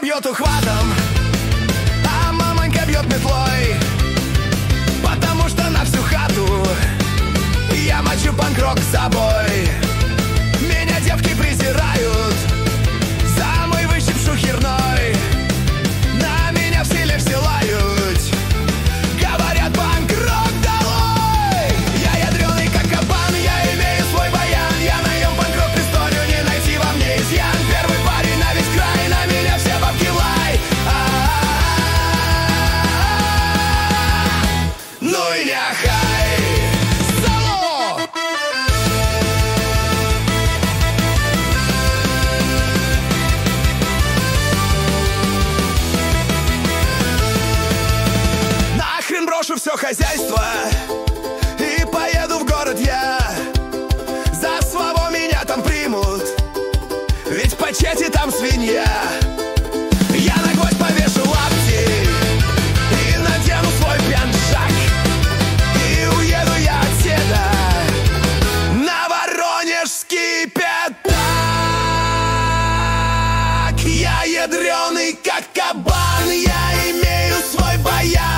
бьет ухватом, а мамонька бьет метлой. Потому что на всю хату я мочу панк-рок с собой. Меня девки презирают за мой выщип шухерной. На меня все лишь лают, говорят: панк-рок долой. Я ядреный как кабан, я имею свой баян. Я наем панк-рок историю, не найти во мне изъян. Первый парень на весь край, на меня все бабки лай. Ну и няхай. Соло! Нахрен брошу все хозяйство и поеду в город я. За славу меня там примут, ведь по чете там свинья. Я на гвоздь повешу лапти и надену свой пьянчак, и уеду я отседа на Воронежский пятак. Я ядреный как кабан, я имею свой баян.